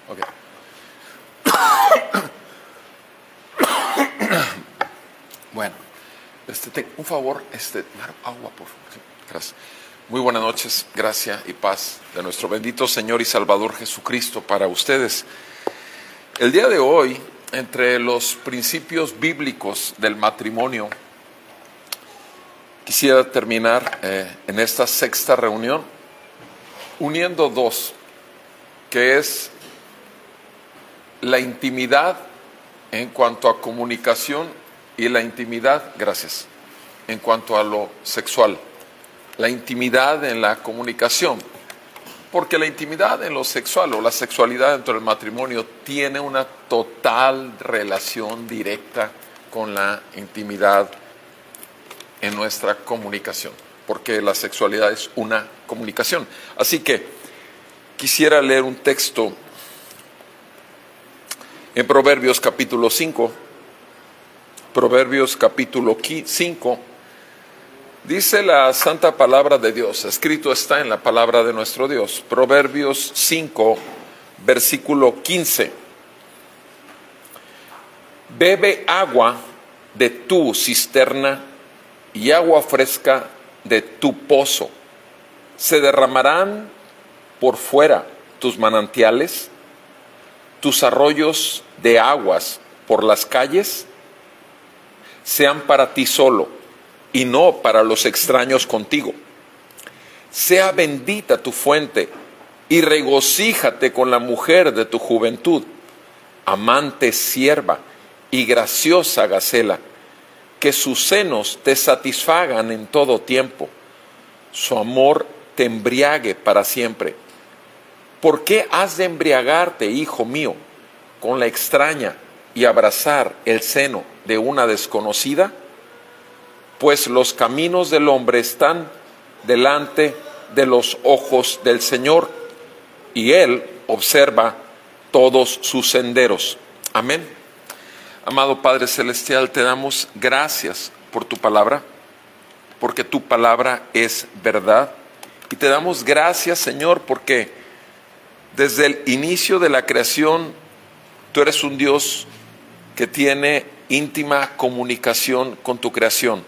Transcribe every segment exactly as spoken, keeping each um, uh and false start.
Ok. Bueno, este, te, un favor, este, agua, por favor. Sí, gracias. Muy buenas noches, gracia y paz de nuestro bendito Señor y Salvador Jesucristo para ustedes. El día de hoy, entre los principios bíblicos del matrimonio, quisiera terminar eh, en esta sexta reunión uniendo dos, que es la intimidad en cuanto a comunicación y la intimidad, gracias, en cuanto a lo sexual. La intimidad en la comunicación, porque la intimidad en lo sexual o la sexualidad dentro del matrimonio tiene una total relación directa con la intimidad en nuestra comunicación, porque la sexualidad es una comunicación. Así que quisiera leer un texto en Proverbios capítulo cinco, Proverbios capítulo cinco, dice la santa palabra de Dios, escrito está en la palabra de nuestro Dios, Proverbios cinco, versículo quince. Bebe agua de tu cisterna y agua fresca de tu pozo. Se derramarán por fuera tus manantiales, tus arroyos de aguas por las calles, sean para ti solo y no para los extraños contigo. Sea bendita tu fuente y regocíjate con la mujer de tu juventud, amante sierva y graciosa gacela, que sus senos te satisfagan en todo tiempo, su amor te embriague para siempre. ¿Por qué has de embriagarte, hijo mío, con la extraña y abrazar el seno de una desconocida? Pues los caminos del hombre están delante de los ojos del Señor, y Él observa todos sus senderos. Amén. Amado Padre Celestial, te damos gracias por tu palabra, porque tu palabra es verdad. Y te damos gracias, Señor, porque desde el inicio de la creación, tú eres un Dios que tiene íntima comunicación con tu creación.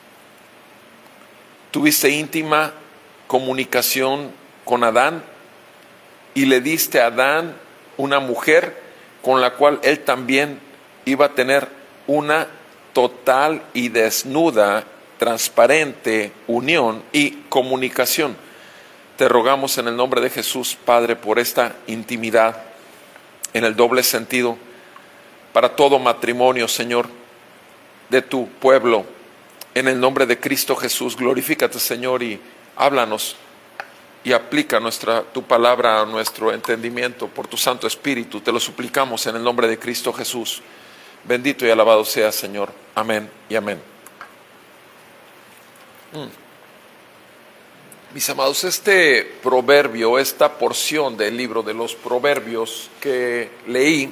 Tuviste íntima comunicación con Adán y le diste a Adán una mujer con la cual él también iba a tener una total y desnuda, transparente unión y comunicación. Te rogamos en el nombre de Jesús, Padre, por esta intimidad en el doble sentido para todo matrimonio, Señor, de tu pueblo. En el nombre de Cristo Jesús, glorifícate, Señor, y háblanos y aplica nuestra, tu palabra a nuestro entendimiento por tu Santo Espíritu. Te lo suplicamos en el nombre de Cristo Jesús. Bendito y alabado sea, Señor. Amén y amén. Mm. Mis amados, este proverbio, esta porción del libro de los Proverbios que leí,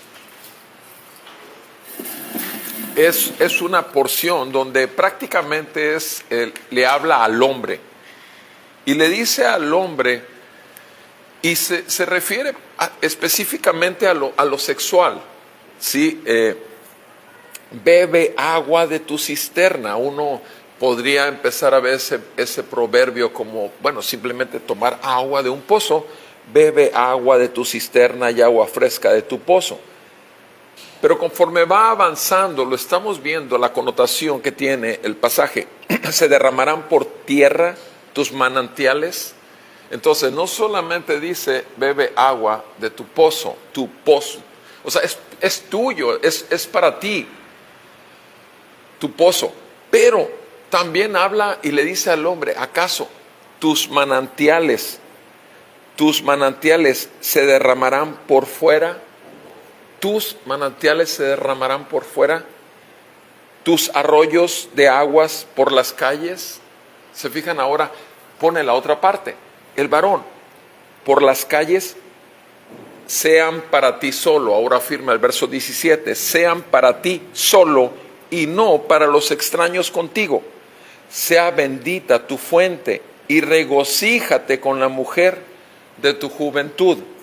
es, es una porción donde prácticamente es, eh, le habla al hombre. Y le dice al hombre, y se, se refiere a, específicamente a lo, a lo sexual. Sí, eh, bebe agua de tu cisterna. Uno podría empezar a ver ese, ese proverbio como, bueno, simplemente tomar agua de un pozo. Bebe agua de tu cisterna y agua fresca de tu pozo. Pero conforme va avanzando, lo estamos viendo, la connotación que tiene el pasaje. Se derramarán por tierra tus manantiales. Entonces, no solamente dice, bebe agua de tu pozo, tu pozo. O sea, es, es tuyo, es, es para ti, tu pozo. Pero también habla y le dice al hombre, ¿acaso tus manantiales, tus manantiales se derramarán por fuera? ¿Tus manantiales se derramarán por fuera? ¿Tus arroyos de aguas por las calles? Se fijan ahora, pone la otra parte, el varón, por las calles sean para ti solo. Ahora afirma el verso diecisiete, sean para ti solo y no para los extraños contigo. Sea bendita tu fuente y regocíjate con la mujer de tu juventud.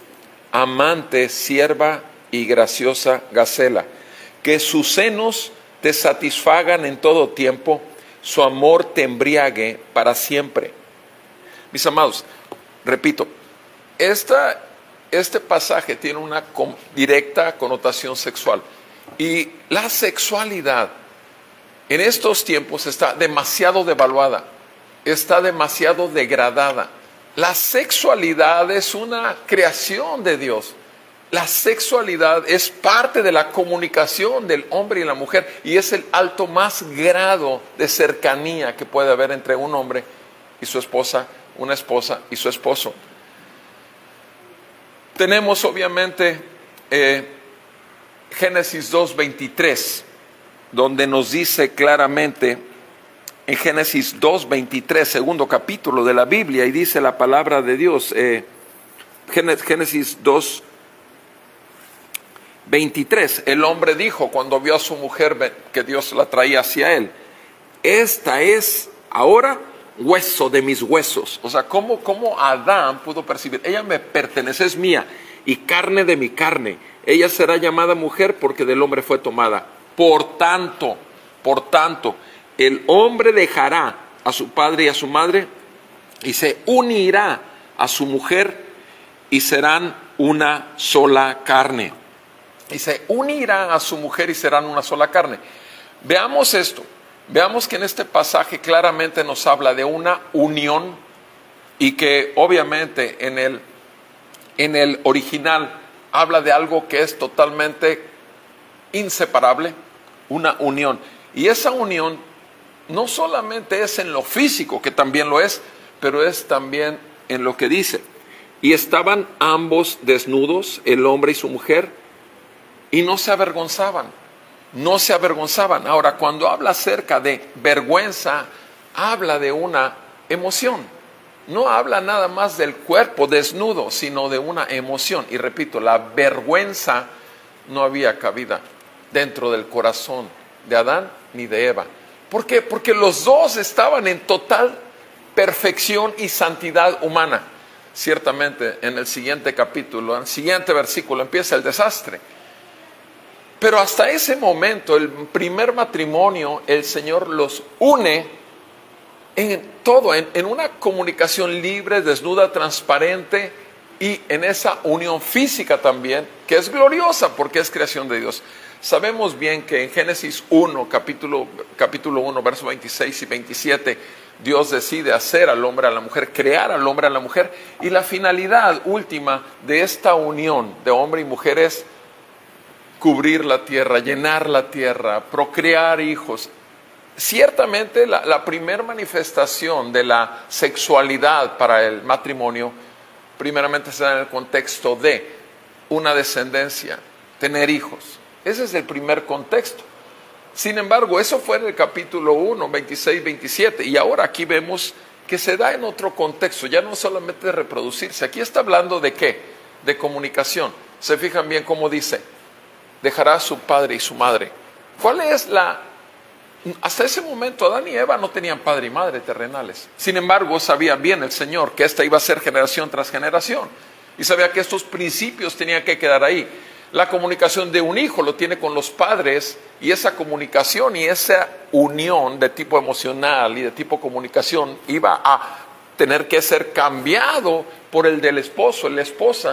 amante, sierva y graciosa Gacela. Que sus senos te satisfagan en todo tiempo, su amor te embriague para siempre. Mis amados, repito, esta, este pasaje tiene una con, directa connotación sexual. Y la sexualidad en estos tiempos está demasiado devaluada, está demasiado degradada. La sexualidad es una creación de Dios. La sexualidad es parte de la comunicación del hombre y la mujer y es el alto más grado de cercanía que puede haber entre un hombre y su esposa, una esposa y su esposo. Tenemos obviamente eh, Génesis dos veintitrés, donde nos dice claramente, en Génesis dos veintitrés, segundo capítulo de la Biblia, y dice la palabra de Dios, eh, Génesis dos veintitrés, el hombre dijo cuando vio a su mujer que Dios la traía hacia él, esta es ahora hueso de mis huesos. O sea, ¿cómo, cómo Adán pudo percibir? Ella me pertenece, es mía, y carne de mi carne. Ella será llamada mujer porque del hombre fue tomada. Por tanto, por tanto, el hombre dejará a su padre y a su madre y se unirá a su mujer y serán una sola carne. Y se unirá a su mujer y serán una sola carne. Veamos esto. Veamos que en este pasaje claramente nos habla de una unión y que obviamente en el, en el original habla de algo que es totalmente inseparable, una unión. Y esa unión no solamente es en lo físico, que también lo es, pero es también en lo que dice. Y estaban ambos desnudos, el hombre y su mujer, y no se avergonzaban, no se avergonzaban. Ahora, cuando habla acerca de vergüenza, habla de una emoción. No habla nada más del cuerpo desnudo, sino de una emoción. Y repito, la vergüenza no había cabida dentro del corazón de Adán ni de Eva. ¿Por qué? Porque los dos estaban en total perfección y santidad humana. Ciertamente, en el siguiente capítulo, en el siguiente versículo, empieza el desastre. Pero hasta ese momento, el primer matrimonio, el Señor los une en todo, en, en una comunicación libre, desnuda, transparente y en esa unión física también, que es gloriosa porque es creación de Dios. Sabemos bien que en Génesis uno, capítulo, capítulo uno, versos veintiséis y veintisiete, Dios decide hacer al hombre a la mujer, crear al hombre a la mujer, y la finalidad última de esta unión de hombre y mujer es cubrir la tierra, llenar la tierra, procrear hijos. Ciertamente la, la primera manifestación de la sexualidad para el matrimonio, primeramente se da en el contexto de una descendencia, tener hijos. Ese es el primer contexto. Sin embargo, eso fue en el capítulo uno, veintiséis, veintisiete, y ahora aquí vemos que se da en otro contexto, ya no solamente de reproducirse. Aquí está hablando de ¿qué? De comunicación. Se fijan bien cómo dice, dejará a su padre y su madre. ¿Cuál es la...? Hasta ese momento Adán y Eva no tenían padre y madre terrenales. Sin embargo, sabía bien el Señor que esta iba a ser generación tras generación. Y sabía que estos principios tenían que quedar ahí. La comunicación de un hijo lo tiene con los padres, y esa comunicación y esa unión de tipo emocional y de tipo comunicación iba a tener que ser cambiado por el del esposo, la esposa,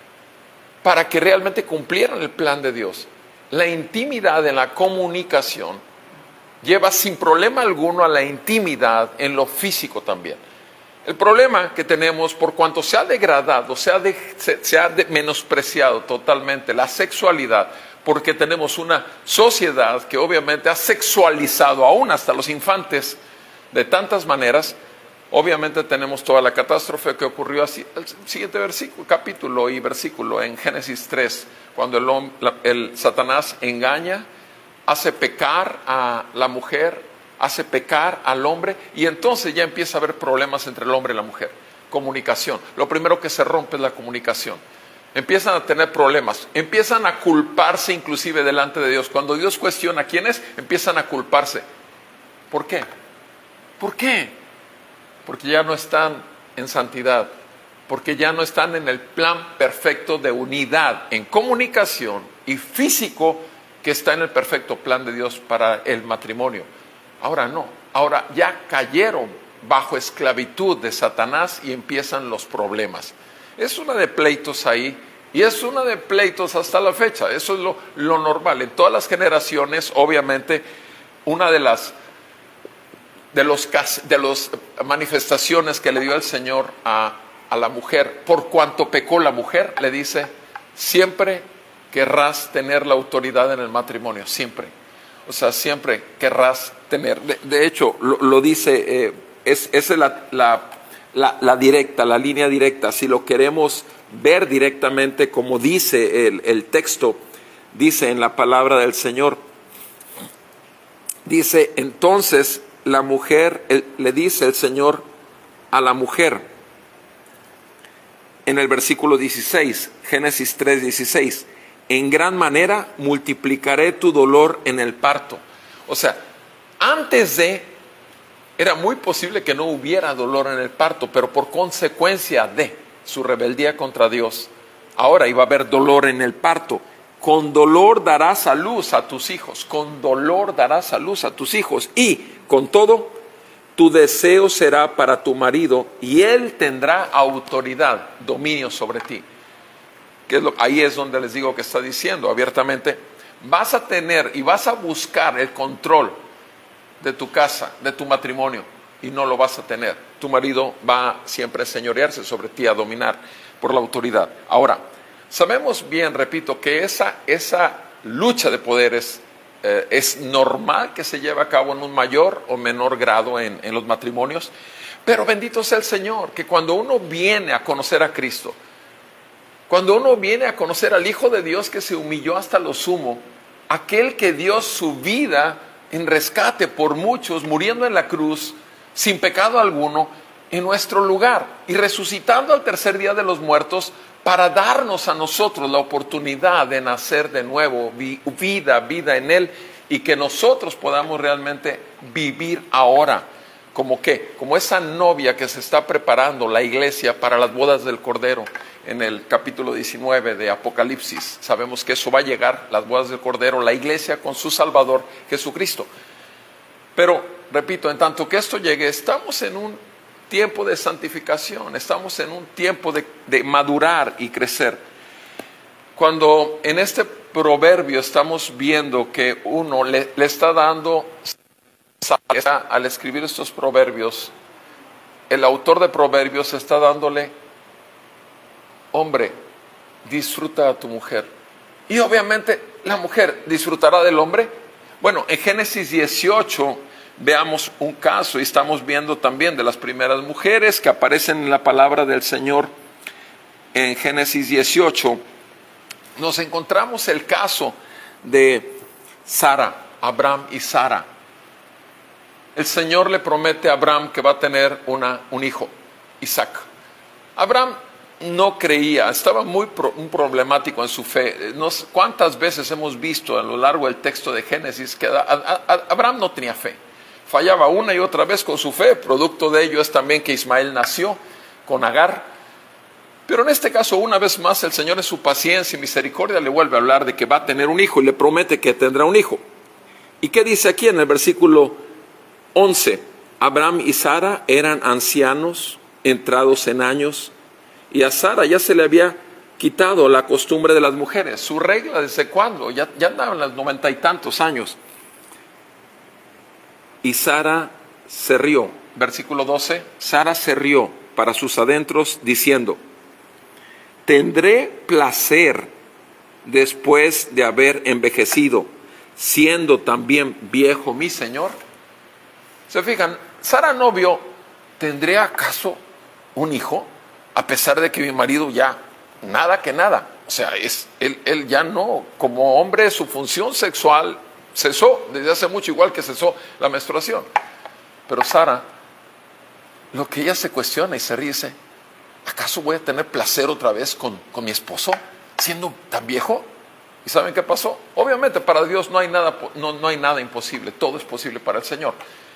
para que realmente cumplieran el plan de Dios. La intimidad en la comunicación lleva sin problema alguno a la intimidad en lo físico también. El problema que tenemos, por cuanto se ha degradado, se ha, de, se, se ha de menospreciado totalmente la sexualidad, porque tenemos una sociedad que obviamente ha sexualizado aún hasta los infantes de tantas maneras. Obviamente tenemos toda la catástrofe que ocurrió así. El siguiente versículo, capítulo y versículo en Génesis tres, cuando el, el Satanás engaña, hace pecar a la mujer, hace pecar al hombre, y entonces ya empieza a haber problemas entre el hombre y la mujer. Comunicación. Lo primero que se rompe es la comunicación. Empiezan a tener problemas, empiezan a culparse inclusive delante de Dios. Cuando Dios cuestiona quién es, empiezan a culparse. ¿Por qué? ¿Por qué? Porque ya no están en santidad, porque ya no están en el plan perfecto de unidad, en comunicación y físico, que está en el perfecto plan de Dios para el matrimonio. Ahora no, ahora ya cayeron bajo esclavitud de Satanás y empiezan los problemas. Es una de pleitos ahí, y es una de pleitos hasta la fecha. Eso es lo, lo normal. En todas las generaciones, obviamente, una de las de los de las manifestaciones que le dio el Señor a, a la mujer, por cuanto pecó la mujer, le dice: siempre querrás tener la autoridad en el matrimonio, siempre. O sea, siempre querrás tener. De, de hecho, lo, lo dice, eh, es, es la, la, la, la directa, la línea directa. Si lo queremos ver directamente, como dice el, el texto, dice en la palabra del Señor, dice: entonces la mujer, el, le dice el Señor a la mujer, en el versículo dieciséis, Génesis tres, dieciséis, en gran manera multiplicaré tu dolor en el parto. O sea, antes de, era muy posible que no hubiera dolor en el parto, pero por consecuencia de su rebeldía contra Dios, ahora iba a haber dolor en el parto. Con dolor darás a luz a tus hijos, con dolor darás a luz a tus hijos, y con todo, tu deseo será para tu marido, y él tendrá autoridad, dominio sobre ti. Que es lo, ahí es donde les digo que está diciendo abiertamente: vas a tener y vas a buscar el control de tu casa, de tu matrimonio, y no lo vas a tener. Tu marido va siempre a señorearse sobre ti, a dominar por la autoridad. Ahora, sabemos bien, repito, que esa, esa lucha de poderes eh, es normal que se lleve a cabo en un mayor o menor grado en, en los matrimonios, pero bendito sea el Señor, que cuando uno viene a conocer a Cristo, cuando uno viene a conocer al Hijo de Dios que se humilló hasta lo sumo, aquel que dio su vida en rescate por muchos, muriendo en la cruz, sin pecado alguno, en nuestro lugar, y resucitando al tercer día de los muertos, para darnos a nosotros la oportunidad de nacer de nuevo, vida, vida en Él, y que nosotros podamos realmente vivir ahora. ¿Como qué? Como esa novia que se está preparando, la iglesia, para las bodas del Cordero. En el capítulo diecinueve de Apocalipsis, sabemos que eso va a llegar, las bodas del Cordero, la iglesia con su Salvador, Jesucristo. Pero, repito, en tanto que esto llegue, estamos en un tiempo de santificación, estamos en un tiempo de, de madurar y crecer. Cuando en este proverbio estamos viendo que uno le, le está dando, al escribir estos proverbios, el autor de proverbios está dándole: hombre, disfruta a tu mujer. Y obviamente la mujer disfrutará del hombre. Bueno, en Génesis dieciocho veamos un caso, y estamos viendo también de las primeras mujeres que aparecen en la palabra del Señor. En Génesis dieciocho nos encontramos el caso de Sara, Abraham y Sara. El Señor le promete a Abraham que va a tener una, un hijo, Isaac. Abraham no creía, estaba muy pro, un problemático en su fe. Nos, ¿Cuántas veces hemos visto a lo largo del texto de Génesis que a, a, a Abraham no tenía fe? Fallaba una y otra vez con su fe. Producto de ello es también que Ismael nació con Agar. Pero en este caso, una vez más, el Señor en su paciencia y misericordia le vuelve a hablar de que va a tener un hijo y le promete que tendrá un hijo. ¿Y qué dice aquí en el versículo once? Abraham y Sara eran ancianos, entrados en años, y a Sara ya se le había quitado la costumbre de las mujeres. Su regla, ¿desde cuándo? Ya, ya andaban los noventa y tantos años. Y Sara se rió. Versículo doce. Sara se rió para sus adentros, diciendo: tendré placer después de haber envejecido, siendo también viejo mi Señor. ¿Se fijan? Sara no vio: ¿tendré acaso un hijo? A pesar de que mi marido ya, nada que nada. O sea, es, él, él ya no, como hombre, su función sexual cesó desde hace mucho, igual que cesó la menstruación. Pero Sara, lo que ella se cuestiona y se ríe, dice: ¿acaso voy a tener placer otra vez con, con mi esposo, siendo tan viejo? ¿Y saben qué pasó? Obviamente para Dios no hay nada, no, no hay nada imposible, todo es posible para el Señor.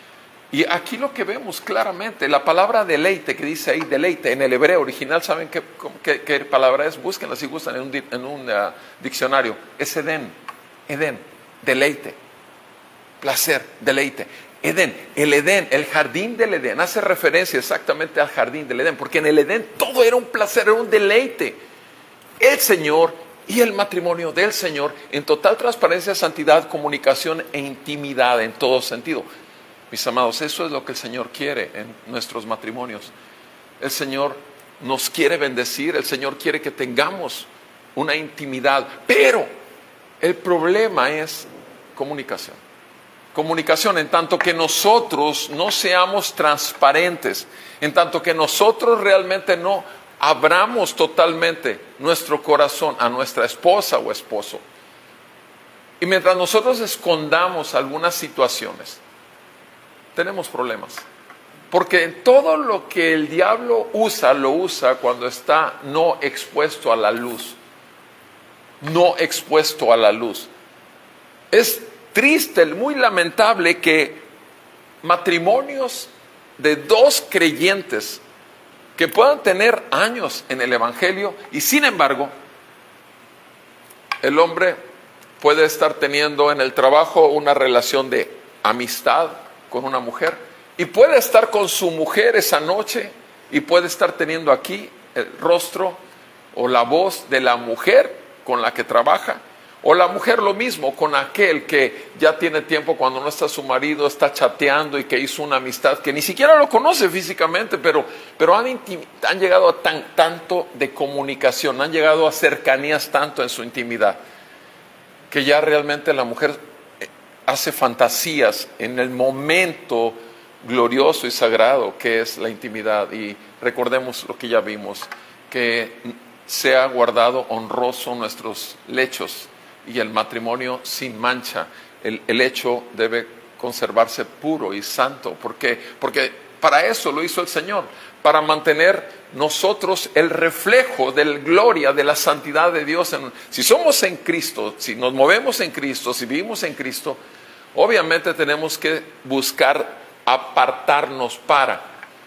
Y aquí lo que vemos claramente, la palabra deleite, que dice ahí deleite, en el hebreo original, ¿saben qué, qué, qué palabra es? Búsquenla si gustan en un, en un uh, diccionario. Es Edén, Edén, deleite, placer, deleite. Edén, el Edén, el jardín del Edén, hace referencia exactamente al jardín del Edén, porque en el Edén todo era un placer, era un deleite. El Señor y el matrimonio del Señor en total transparencia, santidad, comunicación e intimidad en todo sentido. Mis amados, eso es lo que el Señor quiere en nuestros matrimonios. El Señor nos quiere bendecir, el Señor quiere que tengamos una intimidad, pero el problema es comunicación. Comunicación, en tanto que nosotros no seamos transparentes, en tanto que nosotros realmente no abramos totalmente nuestro corazón a nuestra esposa o esposo. Y mientras nosotros escondamos algunas situaciones, tenemos problemas. Porque todo lo que el diablo usa, lo usa cuando está no expuesto a la luz. No expuesto a la luz. Es triste, muy lamentable que matrimonios de dos creyentes que puedan tener años en el Evangelio y sin embargo el hombre puede estar teniendo en el trabajo una relación de amistad con una mujer y puede estar con su mujer esa noche y puede estar teniendo aquí el rostro o la voz de la mujer con la que trabaja, o la mujer lo mismo con aquel que ya tiene tiempo cuando no está su marido, está chateando y que hizo una amistad que ni siquiera lo conoce físicamente, pero, pero han, intim- han llegado a tan, tanto de comunicación, han llegado a cercanías tanto en su intimidad, que ya realmente la mujer hace fantasías en el momento glorioso y sagrado que es la intimidad. Y recordemos lo que ya vimos, que sea guardado honroso nuestros lechos y el matrimonio sin mancha. El, el lecho debe conservarse puro y santo. ¿Por qué? Porque para eso lo hizo el Señor, para mantener nosotros el reflejo de la gloria, de la santidad de Dios. En, si somos en Cristo, si nos movemos en Cristo, si vivimos en Cristo, obviamente tenemos que buscar apartarnos para.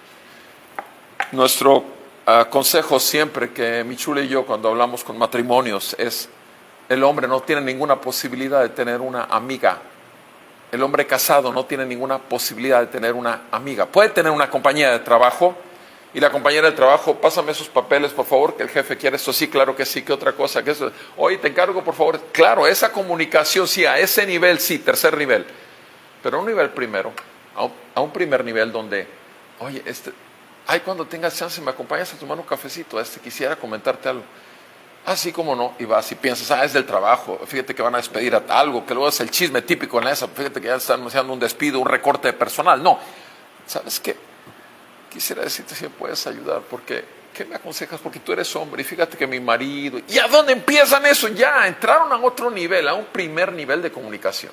Nuestro uh, consejo siempre que Michule y yo cuando hablamos con matrimonios es: el hombre no tiene ninguna posibilidad de tener una amiga. El hombre casado no tiene ninguna posibilidad de tener una amiga. Puede tener una compañera de trabajo y la compañera de trabajo, pásame esos papeles por favor, que el jefe quiere esto, sí, claro que sí, que otra cosa, que eso, oye, te encargo por favor. Claro, esa comunicación sí, a ese nivel sí, tercer nivel, pero a un nivel primero, a un, a un primer nivel donde, oye, este, ay, cuando tengas chance me acompañas a tomar un cafecito, este, quisiera comentarte algo. Así como no, y vas y piensas, ah, es del trabajo, fíjate que van a despedir a algo, que luego es el chisme típico en esa, fíjate que ya están anunciando un despido, un recorte de personal. No, ¿sabes qué? Quisiera decirte si me puedes ayudar, porque, ¿qué me aconsejas? Porque tú eres hombre, y fíjate que mi marido, ¿y a dónde empiezan eso? Ya, entraron a otro nivel, a un primer nivel de comunicación.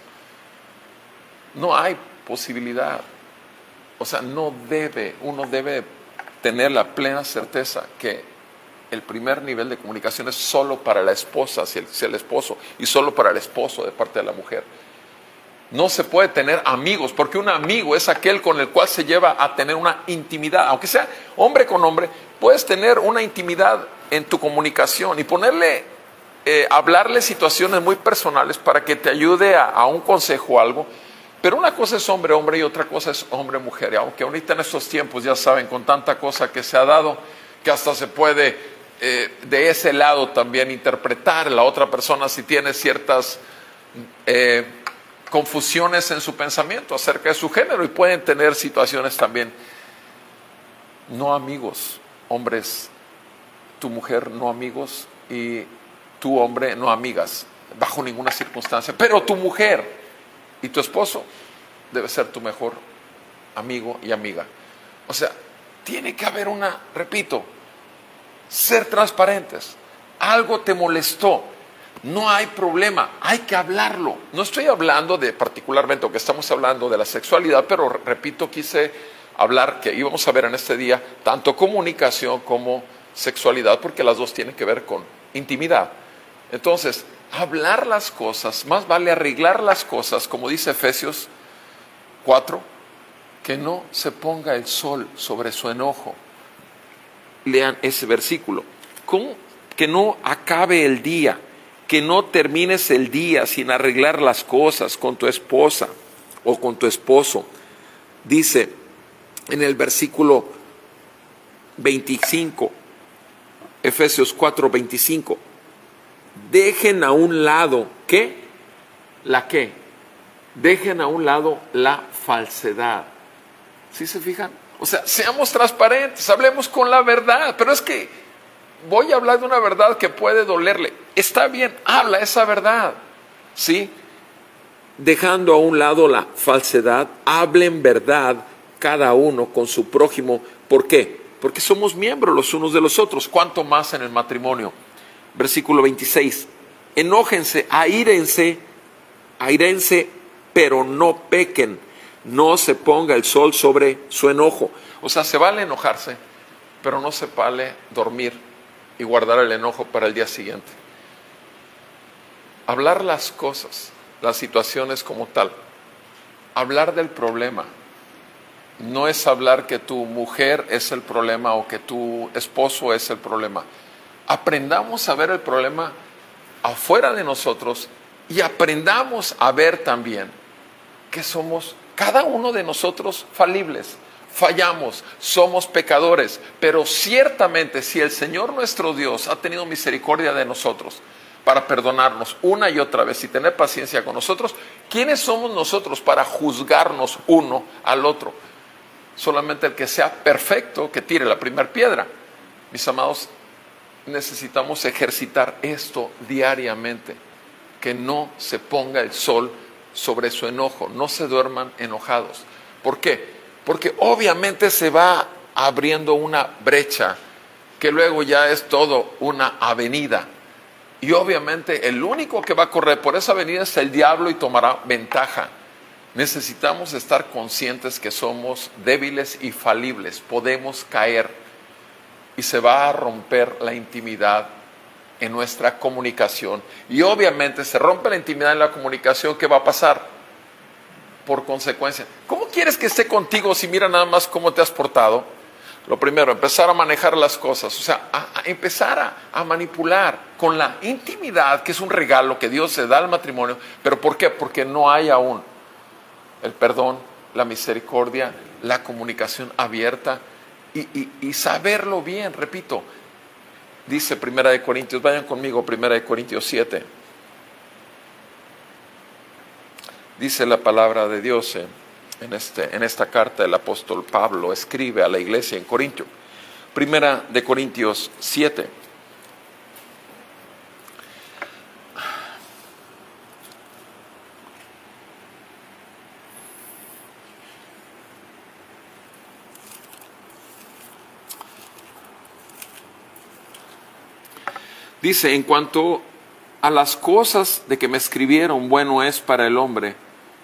No hay posibilidad, o sea, no debe, uno debe tener la plena certeza que el primer nivel de comunicación es solo para la esposa, si el, si el esposo, y solo para el esposo de parte de la mujer. No se puede tener amigos, porque un amigo es aquel con el cual se lleva a tener una intimidad. Aunque sea hombre con hombre, puedes tener una intimidad en tu comunicación y ponerle, eh, hablarle situaciones muy personales para que te ayude a, a un consejo o algo. Pero una cosa es hombre-hombre y otra cosa es hombre-mujer. Aunque ahorita en estos tiempos, ya saben, con tanta cosa que se ha dado, que hasta se puede eh, de ese lado también interpretar la otra persona si tiene ciertas eh, confusiones en su pensamiento acerca de su género, y pueden tener situaciones también. No amigos, hombres, tu mujer no amigos y tu hombre no amigas, bajo ninguna circunstancia. Pero tu mujer y tu esposo debe ser tu mejor amigo y amiga. O sea, tiene que haber una, repito, ser transparentes. Algo te molestó, no hay problema, hay que hablarlo. No estoy hablando de particularmente, o que estamos hablando de la sexualidad, pero repito, quise hablar que íbamos a ver en este día tanto comunicación como sexualidad, porque las dos tienen que ver con intimidad. Entonces, hablar las cosas, más vale arreglar las cosas, como dice Efesios cuatro, que que no se ponga el sol sobre su enojo. Lean ese versículo. ¿Cómo? Que no acabe el día, que no termines el día sin arreglar las cosas con tu esposa o con tu esposo. Dice en el versículo veinticinco, Efesios cuatro, veinticinco, dejen a un lado, ¿qué? ¿La qué? Dejen a un lado la falsedad. ¿Sí se fijan? O sea, seamos transparentes, hablemos con la verdad, pero es que voy a hablar de una verdad que puede dolerle. Está bien, habla esa verdad, ¿sí? Dejando a un lado la falsedad, hablen verdad cada uno con su prójimo. ¿Por qué? Porque somos miembros los unos de los otros. ¿Cuánto más en el matrimonio? Versículo veintiséis. Enójense, aírense, aírense, pero no pequen. No se ponga el sol sobre su enojo. O sea, se vale enojarse, pero no se vale dormir y guardar el enojo para el día siguiente. Hablar las cosas, las situaciones como tal. Hablar del problema. No es hablar que tu mujer es el problema o que tu esposo es el problema. Aprendamos a ver el problema afuera de nosotros y aprendamos a ver también que somos cada uno de nosotros falibles, fallamos, somos pecadores, pero ciertamente si el Señor nuestro Dios ha tenido misericordia de nosotros para perdonarnos una y otra vez y tener paciencia con nosotros, ¿quiénes somos nosotros para juzgarnos uno al otro? Solamente el que sea perfecto que tire la primera piedra. Mis amados, necesitamos ejercitar esto diariamente, que no se ponga el sol sobre su enojo, no se duerman enojados. ¿Por qué? Porque obviamente se va abriendo una brecha que luego ya es todo una avenida, y obviamente el único que va a correr por esa avenida es el diablo y tomará ventaja. Necesitamos estar conscientes que somos débiles y falibles, podemos caer y se va a romper la intimidad en nuestra comunicación. Y obviamente se rompe la intimidad en la comunicación, ¿qué va a pasar? Por consecuencia, ¿cómo quieres que esté contigo si mira nada más cómo te has portado? Lo primero, empezar a manejar las cosas, o sea, a, a empezar a, a manipular con la intimidad, que es un regalo que Dios se da al matrimonio. ¿Pero por qué? Porque no hay aún el perdón, la misericordia, la comunicación abierta y, y, y saberlo bien. Repito, dice Primera de Corintios, vayan conmigo, Primera de Corintios siete. Dice la palabra de Dios en, en, este, en esta carta el apóstol Pablo escribe a la iglesia en Corintio. Primera de Corintios siete. Dice, en cuanto a las cosas de que me escribieron, bueno es para el hombre.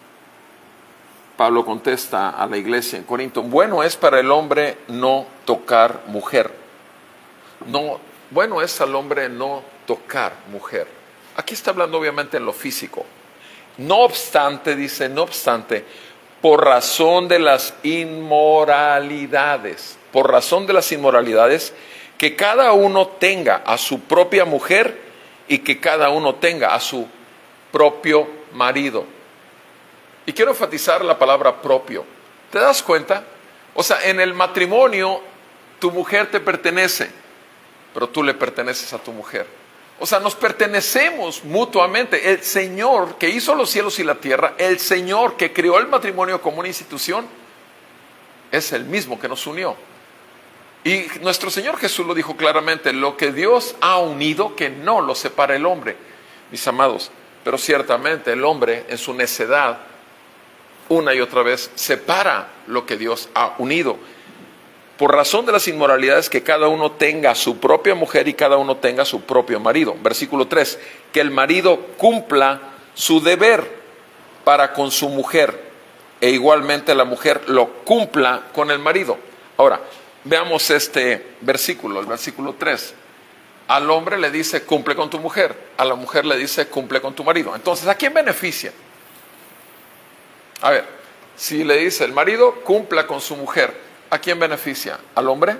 Pablo contesta a la iglesia en Corinto, bueno es para el hombre no tocar mujer. No, bueno es al hombre no tocar mujer. Aquí está hablando obviamente en lo físico. No obstante, dice, no obstante, por razón de las inmoralidades, por razón de las inmoralidades, que cada uno tenga a su propia mujer y que cada uno tenga a su propio marido. Y quiero enfatizar la palabra propio. ¿Te das cuenta? O sea, en el matrimonio tu mujer te pertenece, pero tú le perteneces a tu mujer. O sea, nos pertenecemos mutuamente. El Señor que hizo los cielos y la tierra, el Señor que creó el matrimonio como una institución, es el mismo que nos unió. Y nuestro Señor Jesús lo dijo claramente, lo que Dios ha unido, que no lo separa el hombre. Mis amados, pero ciertamente el hombre en su necedad, una y otra vez, separa lo que Dios ha unido. Por razón de las inmoralidades, que cada uno tenga su propia mujer y cada uno tenga su propio marido. Versículo tres, que el marido cumpla su deber para con su mujer, e igualmente la mujer lo cumpla con el marido. Ahora, veamos este versículo, el versículo tres. Al hombre le dice, cumple con tu mujer. A la mujer le dice, cumple con tu marido. Entonces, ¿a quién beneficia? A ver, Si le dice el marido, cumpla con su mujer, ¿a quién beneficia? ¿Al hombre?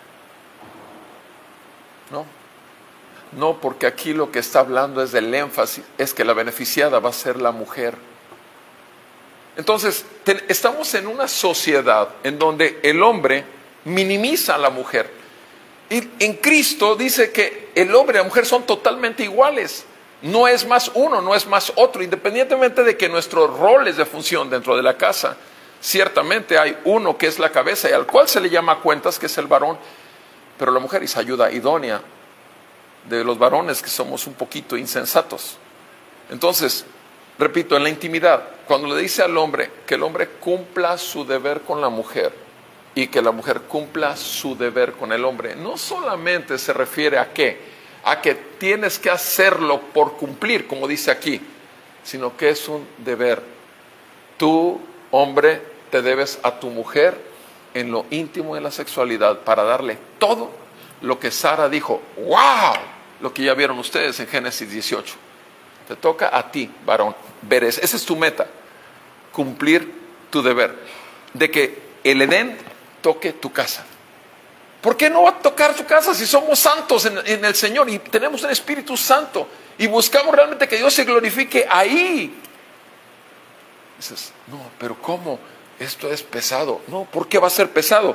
No. No, porque aquí lo que está hablando es del énfasis, es que la beneficiada va a ser la mujer. Entonces, te, estamos en una sociedad en donde el hombre minimiza a la mujer. Y en Cristo dice que el hombre y la mujer son totalmente iguales. No es más uno, no es más otro, independientemente de que nuestros roles de función dentro de la casa, ciertamente hay uno que es la cabeza y al cual se le llama cuentas, que es el varón, pero la mujer es ayuda idónea de los varones que somos un poquito insensatos. Entonces, repito, en la intimidad, cuando le dice al hombre que el hombre cumpla su deber con la mujer y que la mujer cumpla su deber con el hombre, no solamente se refiere a qué, a que tienes que hacerlo por cumplir, como dice aquí, sino que es un deber. Tú, hombre, te debes a tu mujer en lo íntimo de la sexualidad para darle todo lo que Sara dijo, ¡wow! Lo que ya vieron ustedes en Génesis dieciocho. Te toca a ti, varón, ver eso. Esa es tu meta, cumplir tu deber, de que el Edén toque tu casa. ¿Por qué no va a tocar tu casa si somos santos en, en el Señor y tenemos un Espíritu Santo y buscamos realmente que Dios se glorifique ahí? Dices, no, pero ¿cómo? Esto es pesado. No, ¿por qué va a ser pesado?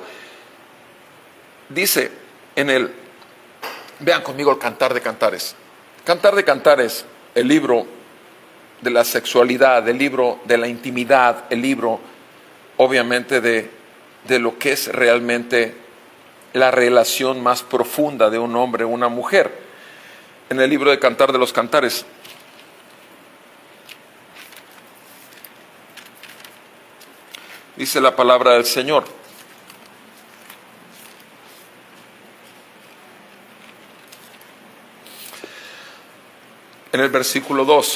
Dice en el, vean conmigo el Cantar de Cantares. Cantar de Cantares, el libro de la sexualidad, el libro de la intimidad, el libro obviamente de, de lo que es realmente la relación más profunda de un hombre y una mujer. En el libro de Cantar de los Cantares, dice la palabra del Señor: en el versículo dos,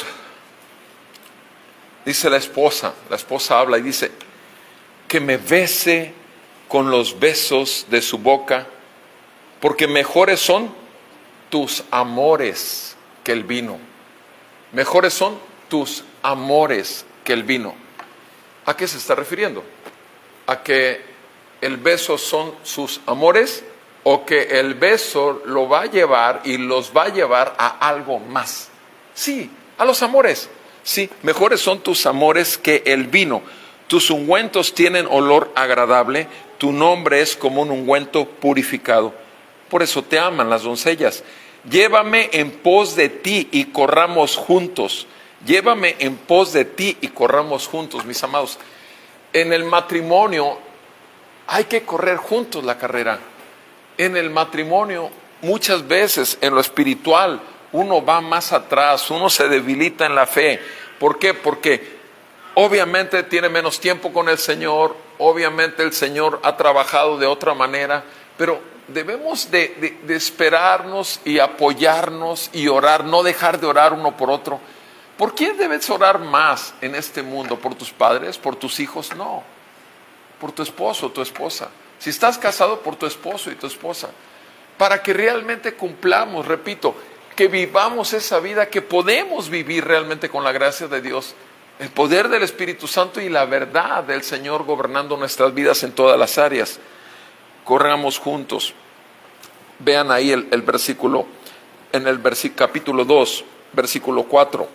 dice la esposa, la esposa habla y dice, que me bese con los besos de su boca, porque mejores son tus amores que el vino. Mejores son tus amores que el vino. ¿A qué se está refiriendo? ¿A que el beso son sus amores o que el beso lo va a llevar y los va a llevar a algo más? Sí, a los amores. Sí, mejores son tus amores que el vino. Tus ungüentos tienen olor agradable, tu nombre es como un ungüento purificado. Por eso te aman las doncellas. Llévame en pos de ti y corramos juntos. Llévame en pos de ti y corramos juntos, mis amados. En el matrimonio hay que correr juntos la carrera. En el matrimonio, muchas veces en lo espiritual, uno va más atrás, uno se debilita en la fe. ¿Por qué? Porque obviamente tiene menos tiempo con el Señor, obviamente el Señor ha trabajado de otra manera, pero debemos de, de, de esperarnos y apoyarnos y orar, no dejar de orar uno por otro. ¿Por quién debes orar más en este mundo? ¿Por tus padres? ¿Por tus hijos? No, por tu esposo o tu esposa. Si estás casado, por tu esposo y tu esposa, para que realmente cumplamos, repito, que vivamos esa vida que podemos vivir realmente con la gracia de Dios, el poder del Espíritu Santo y la verdad del Señor gobernando nuestras vidas en todas las áreas. Corramos juntos. Vean ahí el, el versículo, en el versi, capítulo dos, versículo cuatro.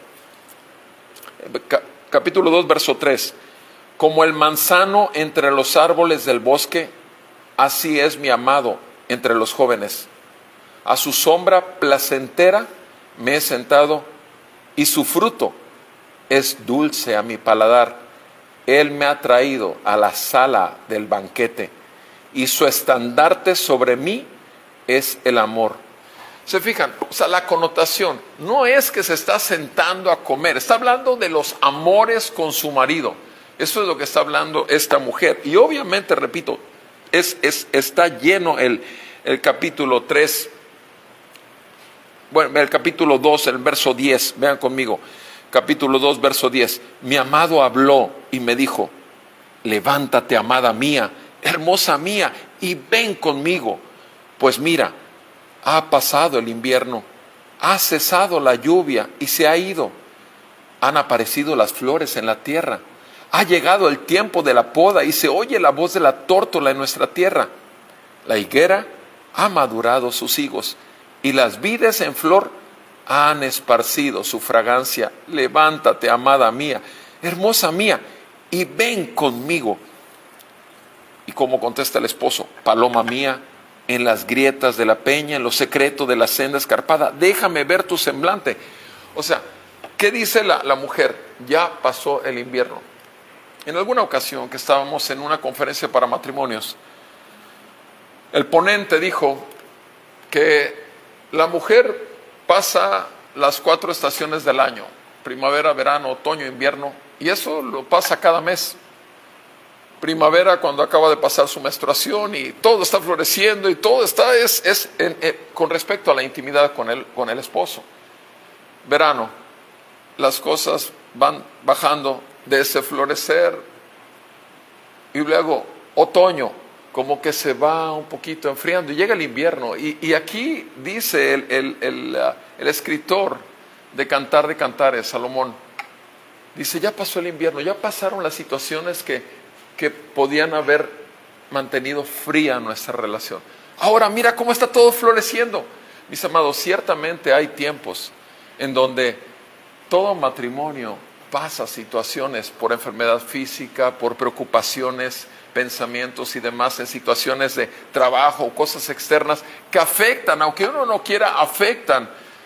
Ca, capítulo dos, verso tres. Como el manzano entre los árboles del bosque, así es mi amado entre los jóvenes. A su sombra placentera me he sentado y su fruto es dulce a mi paladar. Él me ha traído a la sala del banquete y su estandarte sobre mí es el amor. ¿Se fijan? O sea, la connotación no es que se está sentando a comer, está hablando de los amores con su marido. Eso es lo que está hablando esta mujer. Y obviamente, repito, es, es, está lleno el, el capítulo tres, bueno, el capítulo dos, el verso diez, vean conmigo. Capítulo dos, verso diez. Mi amado habló y me dijo, levántate, amada mía, hermosa mía, y ven conmigo. Pues mira, ha pasado el invierno, ha cesado la lluvia y se ha ido. Han aparecido las flores en la tierra, Ha llegado el tiempo de la poda y se oye la voz de la tórtola en nuestra tierra. La higuera ha madurado sus higos y las vides en flor han esparcido su fragancia. Levántate, amada mía, hermosa mía, y ven conmigo. Y como contesta el esposo: paloma mía, en las grietas de la peña, en lo secreto de la senda escarpada, déjame ver tu semblante. O sea, ¿qué dice la, la mujer? Ya pasó el invierno. En alguna ocasión que estábamos en una conferencia para matrimonios, el ponente dijo que la mujer pasa las cuatro estaciones del año: primavera, verano, otoño, invierno, y eso lo pasa cada mes. Primavera, cuando acaba de pasar su menstruación y todo está floreciendo y todo está es, es en, en, con respecto a la intimidad con el, con el esposo. Verano, las cosas van bajando de ese florecer, y luego otoño, como que se va un poquito enfriando, y llega el invierno. Y, y aquí dice el, el, el, uh, el escritor de Cantar de Cantares, Salomón, dice: ya pasó el invierno, ya pasaron las situaciones que que podían haber mantenido fría nuestra relación. Ahora mira cómo está todo floreciendo. Mis amados, ciertamente hay tiempos en donde todo matrimonio pasa situaciones por enfermedad física, por preocupaciones, pensamientos y demás, en situaciones de trabajo o cosas externas que afectan, aunque uno no quiera, afectan.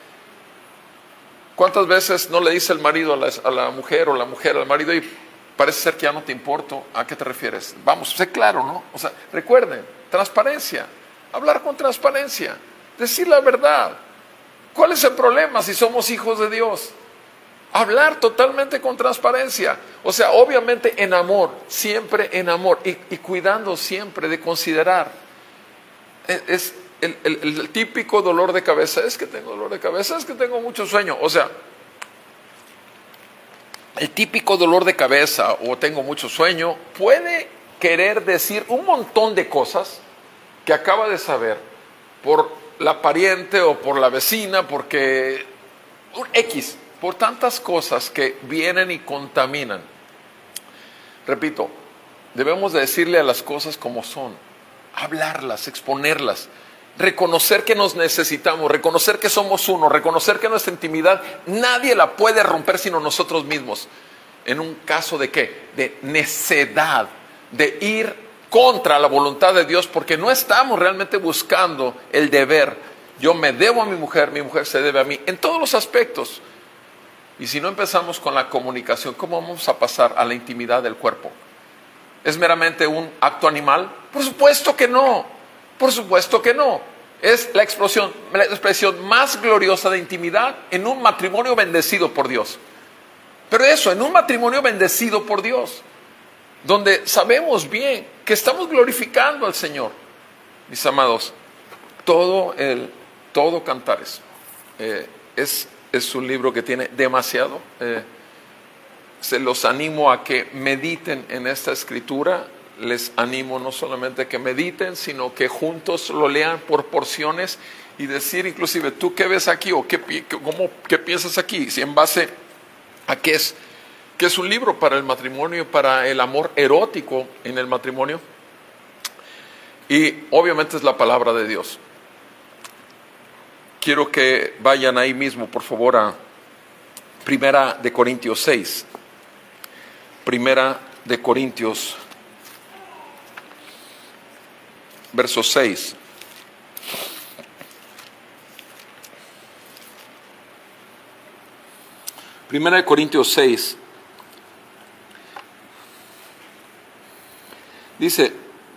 ¿Cuántas veces no le dice el marido a la, a la mujer, o la mujer al marido: y parece ser que ya no te importo? ¿A qué te refieres? Vamos, sé claro, ¿no? O sea, recuerden, transparencia, hablar con transparencia, decir la verdad. ¿Cuál es el problema si somos hijos de Dios? Hablar totalmente con transparencia. O sea, obviamente en amor, siempre en amor, y, y cuidando siempre de considerar. Es, es el, el, el típico dolor de cabeza: es que tengo dolor de cabeza, es que tengo mucho sueño. O sea, el típico dolor de cabeza o tengo mucho sueño puede querer decir un montón de cosas que acaba de saber por la pariente o por la vecina, porque un X, por tantas cosas que vienen y contaminan. Repito, debemos de decirle a las cosas como son, hablarlas, exponerlas, reconocer que nos necesitamos, reconocer que somos uno, reconocer que nuestra intimidad nadie la puede romper sino nosotros mismos. En un caso de ¿qué? De necedad, de ir contra la voluntad de Dios, porque no estamos realmente buscando el deber. Yo me debo a mi mujer, mi mujer se debe a mí, en todos los aspectos. Y si no empezamos con la comunicación, ¿cómo vamos a pasar a la intimidad del cuerpo? ¿Es meramente un acto animal? Por supuesto que no. Por supuesto que no. Es la expresión, la expresión más gloriosa de intimidad en un matrimonio bendecido por Dios. Pero eso, en un matrimonio bendecido por Dios, donde sabemos bien que estamos glorificando al Señor. Mis amados, todo el, todo Cantares eh, es, es un libro que tiene demasiado. Eh, se los animo a que mediten en esta escritura. Les animo no solamente a que mediten, sino que juntos lo lean por porciones y decir inclusive: ¿tú qué ves aquí? ¿O qué, cómo, qué piensas aquí? Si en base a qué es, que es un libro para el matrimonio, para el amor erótico en el matrimonio. Y obviamente es la palabra de Dios. Quiero que vayan ahí mismo, por favor, a Primera de Corintios seis. Primera de Corintios verso seis. Primera de Corintios seis. Dice,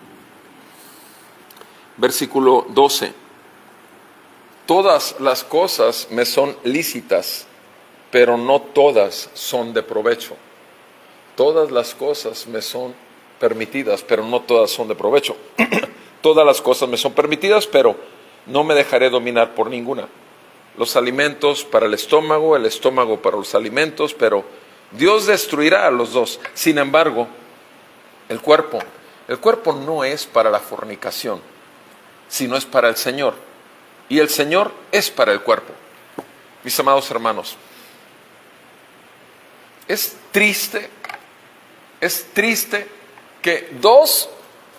versículo doce: todas las cosas me son lícitas, pero no todas son de provecho. Todas las cosas me son permitidas, pero no todas son de provecho. Todas las cosas me son permitidas, pero no me dejaré dominar por ninguna. Los alimentos para el estómago, el estómago para los alimentos, pero Dios destruirá a los dos. Sin embargo, el cuerpo, el cuerpo no es para la fornicación, sino es para el Señor. Y el Señor es para el cuerpo. Mis amados hermanos, es triste Es triste que dos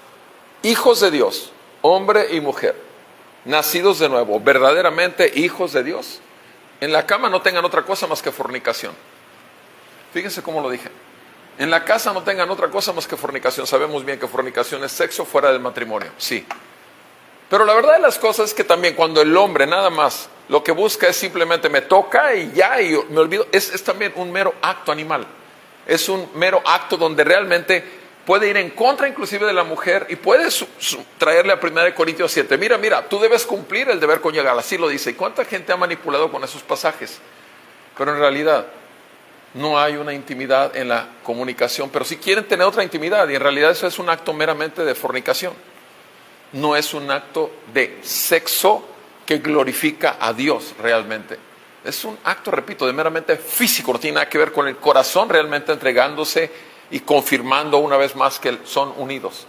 hijos de Dios, hombre y mujer, nacidos de nuevo, verdaderamente hijos de Dios, en la cama no tengan otra cosa más que fornicación. Fíjense cómo lo dije. En la casa no tengan otra cosa más que fornicación. Sabemos bien que fornicación es sexo fuera del matrimonio, sí. Pero la verdad de las cosas es que también cuando el hombre nada más lo que busca es simplemente me toca y ya, y me olvido, es, es también un mero acto animal. Es un mero acto donde realmente puede ir en contra inclusive de la mujer y puede su, su, traerle a primera de Corintios siete. Mira, mira, tú debes cumplir el deber conyugal, así lo dice. ¿Y cuánta gente ha manipulado con esos pasajes? Pero en realidad no hay una intimidad en la comunicación, pero sí quieren tener otra intimidad y en realidad eso es un acto meramente de fornicación. No es un acto de sexo que glorifica a Dios realmente. Es un acto, repito, de meramente físico, no tiene nada que ver con el corazón realmente entregándose y confirmando una vez más que son unidos.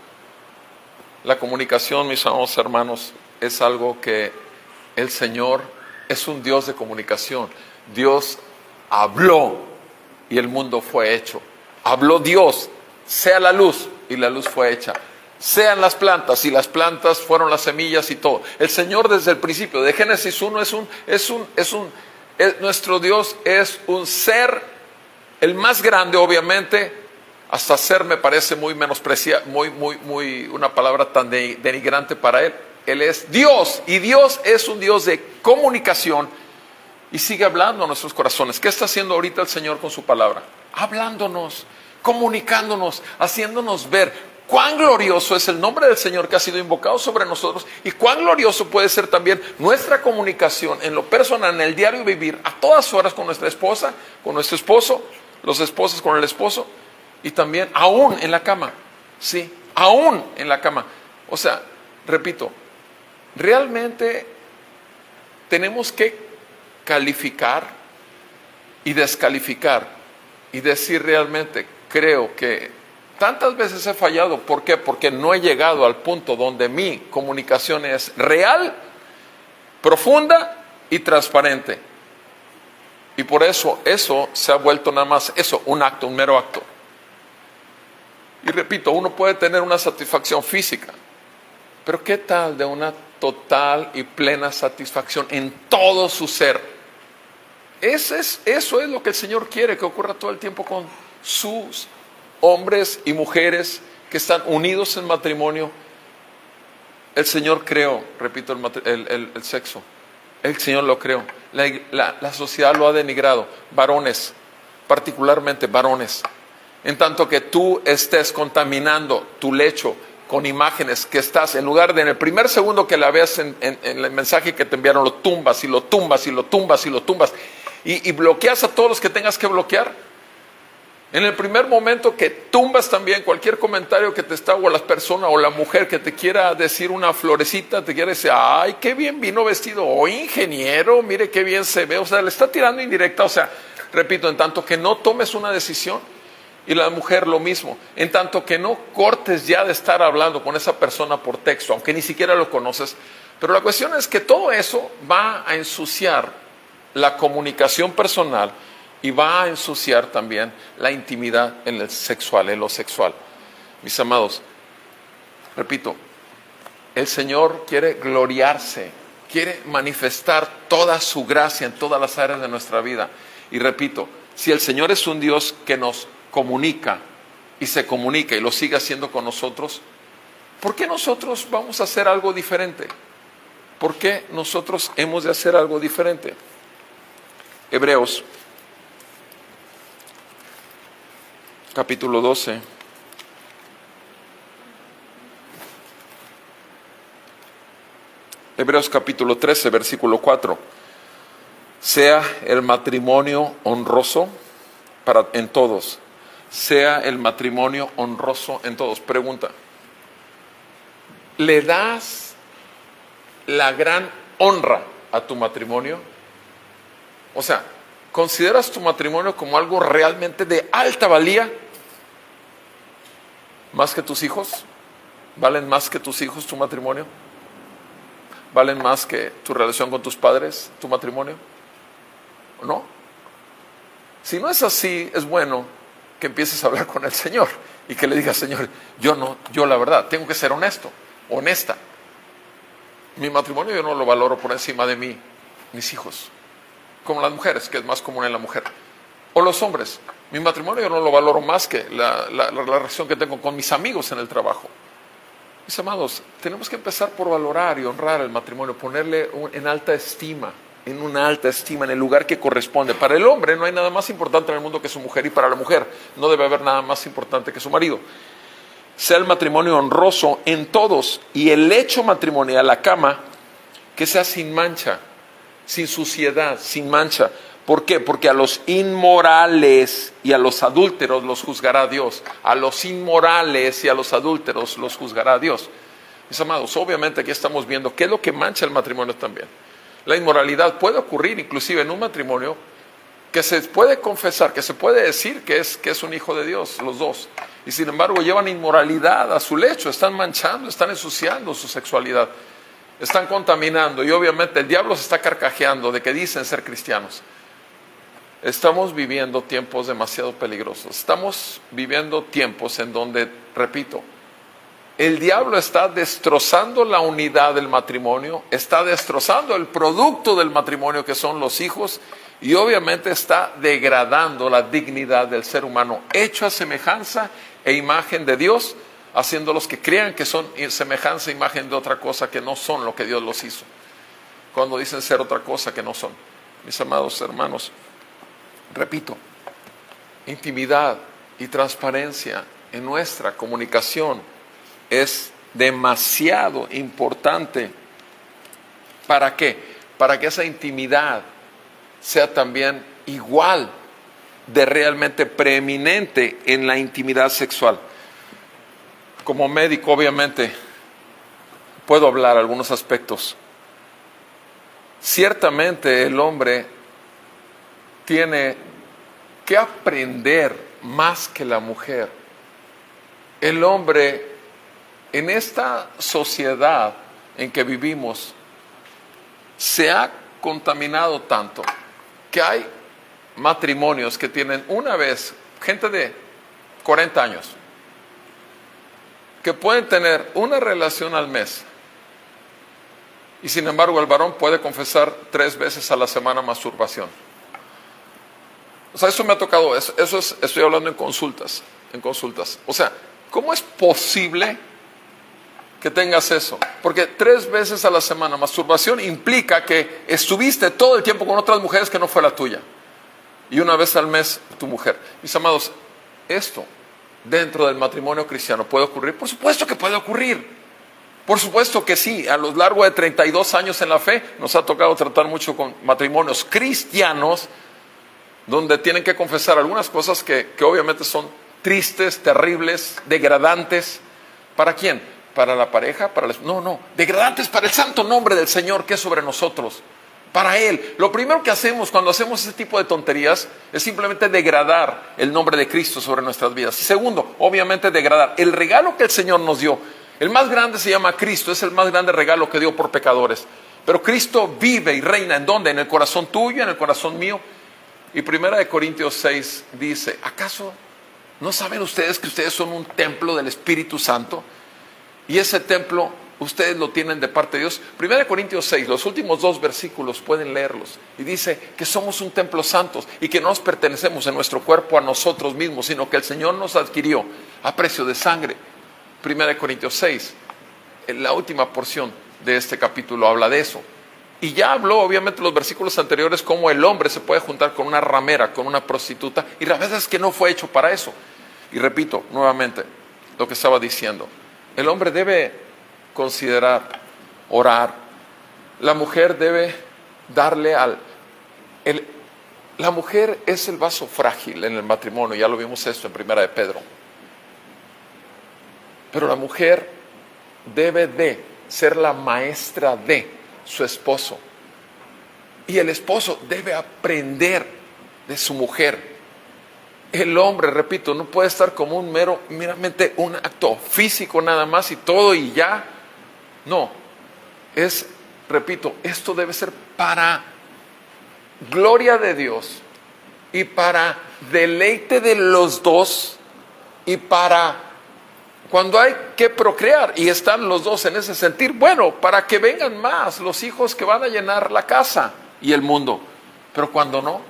La comunicación, mis amados hermanos, es algo que el Señor es un Dios de comunicación. Dios habló y el mundo fue hecho. Habló Dios, sea la luz, y la luz fue hecha. Sean las plantas, y las plantas fueron las semillas y todo. El Señor desde el principio, de Génesis uno, es un, es un, es un, es, nuestro Dios es un ser, el más grande obviamente. Hasta ser me parece muy menospreciado, muy, muy, muy, una palabra tan de, denigrante para Él. Él es Dios, y Dios es un Dios de comunicación y sigue hablando a nuestros corazones. ¿Qué está haciendo ahorita el Señor con su palabra? Hablándonos, comunicándonos, haciéndonos ver cuán glorioso es el nombre del Señor que ha sido invocado sobre nosotros y cuán glorioso puede ser también nuestra comunicación en lo personal, en el diario vivir, a todas horas con nuestra esposa, con nuestro esposo, los esposos con el esposo. Y también aún en la cama, sí, aún en la cama. O sea, repito, realmente tenemos que calificar y descalificar y decir realmente, creo que tantas veces he fallado. ¿Por qué? Porque no he llegado al punto donde mi comunicación es real, profunda y transparente. Y por eso, eso se ha vuelto nada más eso, un acto, un mero acto. Y repito, uno puede tener una satisfacción física, pero ¿qué tal de una total y plena satisfacción en todo su ser? Ese es, eso es lo que el Señor quiere que ocurra todo el tiempo con sus hombres y mujeres que están unidos en matrimonio. El Señor creó, repito, el, el, el, el sexo. El Señor lo creó. La, la, la sociedad lo ha denigrado. Varones, particularmente varones. En tanto que tú estés contaminando tu lecho con imágenes que estás, en lugar de en el primer segundo que la veas en, en, en el mensaje que te enviaron, lo tumbas y lo tumbas y lo tumbas y lo tumbas y, y bloqueas a todos los que tengas que bloquear. En el primer momento que tumbas también cualquier comentario que te está, o la persona o la mujer que te quiera decir una florecita, te quiera decir, ay, qué bien vino vestido, o ingeniero, mire qué bien se ve, o sea, le está tirando indirecta. O sea, repito, en tanto que no tomes una decisión, y la mujer lo mismo, en tanto que no cortes ya de estar hablando con esa persona por texto, aunque ni siquiera lo conoces. Pero la cuestión es que todo eso va a ensuciar la comunicación personal y va a ensuciar también la intimidad en el sexual, en lo sexual. Mis amados, repito, el Señor quiere gloriarse, quiere manifestar toda su gracia en todas las áreas de nuestra vida. Y repito, si el Señor es un Dios que nos comunica y se comunica y lo sigue haciendo con nosotros, ¿por qué nosotros vamos a hacer algo diferente? ¿Por qué nosotros hemos de hacer algo diferente? Hebreos, capítulo doce. Hebreos capítulo trece, versículo cuatro. Sea el matrimonio honroso para, en todos. Sea el matrimonio honroso en todos. Pregunta: ¿le das la gran honra a tu matrimonio? O sea, ¿consideras tu matrimonio como algo realmente de alta valía? ¿Más que tus hijos? ¿Valen más que tus hijos tu matrimonio? ¿Valen más que tu relación con tus padres, tu matrimonio? ¿O no? Si no es así, es bueno que empieces a hablar con el Señor y que le digas, Señor, yo no, yo la verdad, tengo que ser honesto, honesta. Mi matrimonio yo no lo valoro por encima de mí, mis hijos, como las mujeres, que es más común en la mujer. O los hombres, mi matrimonio yo no lo valoro más que la, la, la relación que tengo con mis amigos en el trabajo. Mis amados, tenemos que empezar por valorar y honrar el matrimonio, ponerle un, en alta estima, en una alta estima, en el lugar que corresponde. Para el hombre no hay nada más importante en el mundo que su mujer, y para la mujer no debe haber nada más importante que su marido. Sea el matrimonio honroso en todos, y el hecho matrimonial, la cama, que sea sin mancha, sin suciedad, sin mancha. ¿Por qué? Porque a los inmorales y a los adúlteros los juzgará Dios. A los inmorales y a los adúlteros los juzgará Dios. Mis amados, obviamente aquí estamos viendo qué es lo que mancha el matrimonio también. La inmoralidad puede ocurrir inclusive en un matrimonio que se puede confesar, que se puede decir que es, que es un hijo de Dios, los dos. Y sin embargo llevan inmoralidad a su lecho, están manchando, están ensuciando su sexualidad, están contaminando. Y obviamente el diablo se está carcajeando de que dicen ser cristianos. Estamos viviendo tiempos demasiado peligrosos. Estamos viviendo tiempos en donde, repito, el diablo está destrozando la unidad del matrimonio, está destrozando el producto del matrimonio que son los hijos, y obviamente está degradando la dignidad del ser humano, hecho a semejanza e imagen de Dios, haciéndolos que crean que son semejanza e imagen de otra cosa que no son lo que Dios los hizo, cuando dicen ser otra cosa que no son. Mis amados hermanos, repito, intimidad y transparencia en nuestra comunicación es demasiado importante. ¿Para qué? Para que esa intimidad sea también igual de realmente preeminente en la intimidad sexual. Como médico, obviamente, puedo hablar algunos aspectos. Ciertamente el hombre tiene que aprender más que la mujer. El hombre, en esta sociedad en que vivimos, se ha contaminado tanto que hay matrimonios que tienen una vez, gente de cuarenta años, que pueden tener una relación al mes, y sin embargo el varón puede confesar tres veces a la semana masturbación. O sea, eso me ha tocado, eso, eso es, estoy hablando en consultas, en consultas. O sea, ¿cómo es posible que tengas eso? Porque tres veces a la semana masturbación implica que estuviste todo el tiempo con otras mujeres que no fue la tuya, y una vez al mes tu mujer. Mis amados, esto dentro del matrimonio cristiano puede ocurrir. Por supuesto que puede ocurrir, por supuesto que sí. A lo largo de treinta y dos años en la fe nos ha tocado tratar mucho con matrimonios cristianos donde tienen que confesar algunas cosas que, que obviamente son tristes, terribles, degradantes. ¿Para quién? ¿Para la pareja? Para el... No, no, degradantes para el santo nombre del Señor que es sobre nosotros, para Él. Lo primero que hacemos cuando hacemos ese tipo de tonterías es simplemente degradar el nombre de Cristo sobre nuestras vidas. Y segundo, obviamente degradar el regalo que el Señor nos dio. El más grande se llama Cristo, es el más grande regalo que dio por pecadores. Pero Cristo vive y reina, ¿en dónde? En el corazón tuyo, en el corazón mío. Y Primera de Corintios seis dice, ¿acaso no saben ustedes que ustedes son un templo del Espíritu Santo? Y ese templo ustedes lo tienen de parte de Dios. Primera de Corintios seis, los últimos dos versículos pueden leerlos. Y dice que somos un templo santo y que no nos pertenecemos en nuestro cuerpo a nosotros mismos, sino que el Señor nos adquirió a precio de sangre. Primera de Corintios seis, la última porción de este capítulo habla de eso. Y ya habló obviamente los versículos anteriores cómo el hombre se puede juntar con una ramera, con una prostituta, y la verdad es que no fue hecho para eso. Y repito nuevamente lo que estaba diciendo. El hombre debe considerar, orar. La mujer debe darle al... El, la mujer es el vaso frágil en el matrimonio, ya lo vimos esto en Primera de Pedro. Pero la mujer debe de ser la maestra de su esposo. Y el esposo debe aprender de su mujer. El hombre, repito, no puede estar como un mero, meramente un acto físico nada más y todo y ya. No, es, repito, esto debe ser para gloria de Dios y para deleite de los dos y para cuando hay que procrear y están los dos en ese sentir, bueno, para que vengan más los hijos que van a llenar la casa y el mundo. Pero cuando no,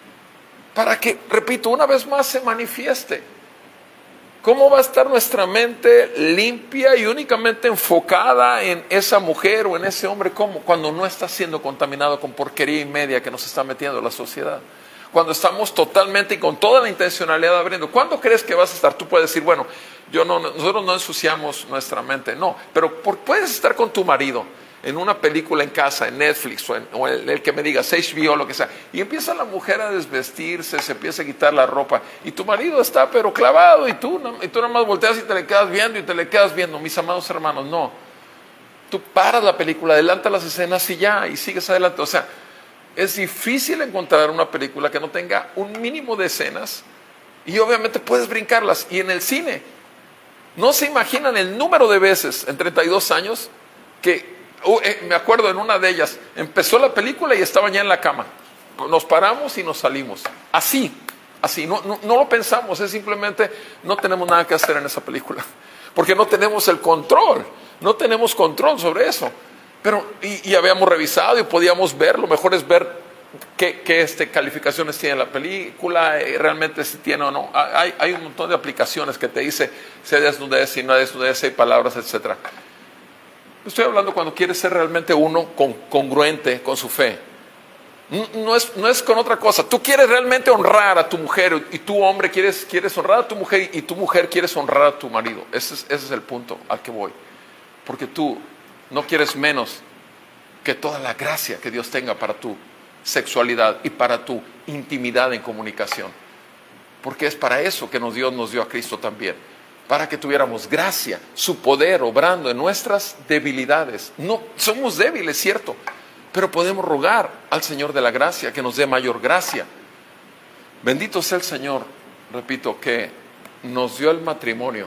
para que, repito, una vez más se manifieste. ¿Cómo va a estar nuestra mente limpia y únicamente enfocada en esa mujer o en ese hombre? ¿Cómo? Cuando no está siendo contaminado con porquería y media que nos está metiendo la sociedad. Cuando estamos totalmente y con toda la intencionalidad abriendo. ¿Cuándo crees que vas a estar? Tú puedes decir, bueno, yo no, nosotros no ensuciamos nuestra mente. No, pero por, puedes estar con tu marido en una película en casa, en Netflix o, en, o el, el que me digas, H B O, lo que sea, y empieza la mujer a desvestirse, se empieza a quitar la ropa, y tu marido está pero clavado, y tú, y tú nada más volteas y te le quedas viendo, y te le quedas viendo. Mis amados hermanos, no. Tú paras la película, adelanta las escenas y ya, y sigues adelante. O sea, es difícil encontrar una película que no tenga un mínimo de escenas, y obviamente puedes brincarlas. Y en el cine, no se imaginan el número de veces en treinta y dos años que Uh, eh, me acuerdo en una de ellas, empezó la película y estaban ya en la cama. Nos paramos y nos salimos. Así, así, no, no, no lo pensamos, es simplemente no tenemos nada que hacer en esa película. Porque no tenemos el control, no tenemos control sobre eso. Pero, y, y habíamos revisado y podíamos ver, lo mejor es ver qué, qué este, calificaciones tiene la película, eh, realmente si tiene o no. Hay, hay un montón de aplicaciones que te dice si hay desnudez, si no hay desnudez, si hay palabras, etcétera. Estoy hablando cuando quieres ser realmente uno con, congruente con su fe. No, no, es, no es con otra cosa. Tú quieres realmente honrar a tu mujer y tú, hombre, quieres, quieres honrar a tu mujer y tu mujer quieres honrar a tu marido. Ese es, ese es el punto al que voy. Porque tú no quieres menos que toda la gracia que Dios tenga para tu sexualidad y para tu intimidad en comunicación. Porque es para eso que nos, Dios nos dio a Cristo también. Para que tuviéramos gracia, su poder obrando en nuestras debilidades. No, somos débiles, cierto, pero podemos rogar al Señor de la gracia que nos dé mayor gracia. Bendito sea el Señor, repito, que nos dio el matrimonio.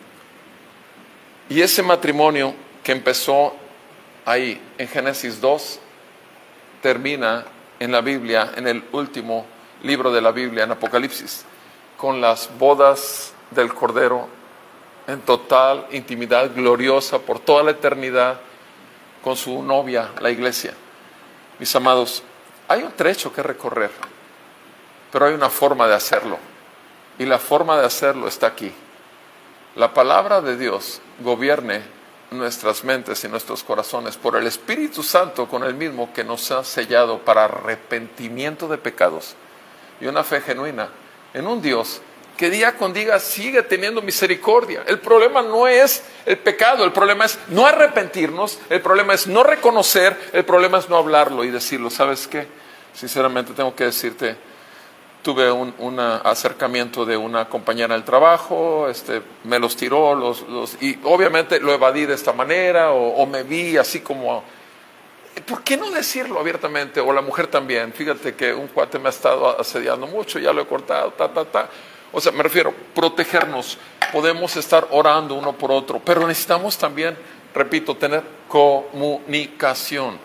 Y ese matrimonio que empezó ahí en Génesis dos, termina en la Biblia, en el último libro de la Biblia, en Apocalipsis, con las bodas del Cordero, en total intimidad gloriosa por toda la eternidad con su novia, la iglesia. Mis amados, hay un trecho que recorrer, pero hay una forma de hacerlo, y la forma de hacerlo está aquí. La palabra de Dios gobierne nuestras mentes y nuestros corazones por el Espíritu Santo, con el mismo que nos ha sellado para arrepentimiento de pecados y una fe genuina en un Dios que día con día sigue teniendo misericordia. El problema no es el pecado, el problema es no arrepentirnos, el problema es no reconocer, el problema es no hablarlo y decirlo. ¿Sabes qué? Sinceramente tengo que decirte, tuve un, un acercamiento de una compañera del trabajo, este, me los tiró, los, los, y obviamente lo evadí de esta manera, o, o me vi así como... ¿Por qué no decirlo abiertamente? O la mujer también. Fíjate que un cuate me ha estado asediando mucho, ya lo he cortado, ta, ta, ta. O sea, me refiero, protegernos. Podemos estar orando uno por otro, pero necesitamos también, repito, tener comunicación.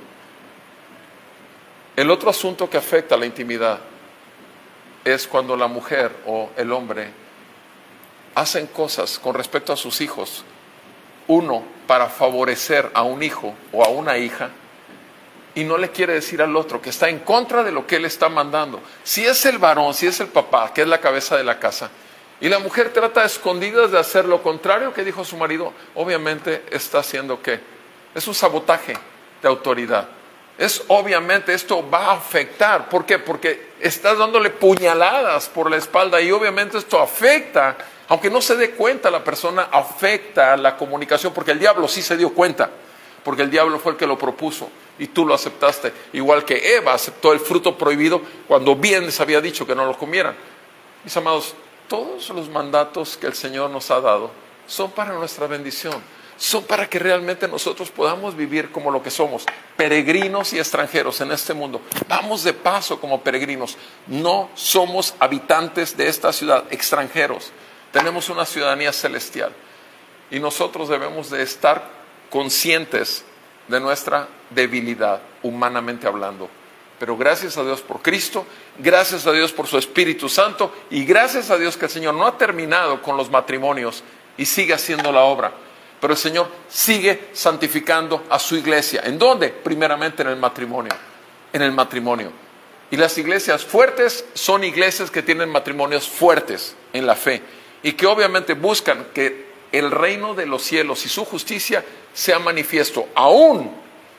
El otro asunto que afecta a la intimidad es cuando la mujer o el hombre hacen cosas con respecto a sus hijos, uno para favorecer a un hijo o a una hija, y no le quiere decir al otro que está en contra de lo que él está mandando. Si es el varón, si es el papá, que es la cabeza de la casa, y la mujer trata a escondidas de hacer lo contrario que dijo su marido, obviamente está haciendo ¿qué? Es un sabotaje de autoridad. Es obviamente, esto va a afectar. ¿Por qué? Porque estás dándole puñaladas por la espalda y obviamente esto afecta, aunque no se dé cuenta la persona, afecta la comunicación, porque el diablo sí se dio cuenta, porque el diablo fue el que lo propuso y tú lo aceptaste, igual que Eva aceptó el fruto prohibido cuando bien les había dicho que no lo comieran. Mis amados, todos los mandatos que el Señor nos ha dado son para nuestra bendición, son para que realmente nosotros podamos vivir como lo que somos, peregrinos y extranjeros en este mundo. Vamos de paso como peregrinos, no somos habitantes de esta ciudad, extranjeros. Tenemos una ciudadanía celestial y nosotros debemos de estar conscientes de nuestra debilidad, humanamente hablando, Pero gracias a Dios por Cristo, gracias a Dios por su Espíritu Santo y gracias a Dios que el Señor no ha terminado con los matrimonios y sigue haciendo la obra. Pero el Señor sigue santificando a su iglesia. ¿En dónde? Primeramente en el matrimonio. En el matrimonio. Y las iglesias fuertes son iglesias que tienen matrimonios fuertes en la fe y que obviamente buscan que el reino de los cielos y su justicia sea manifiesto aún,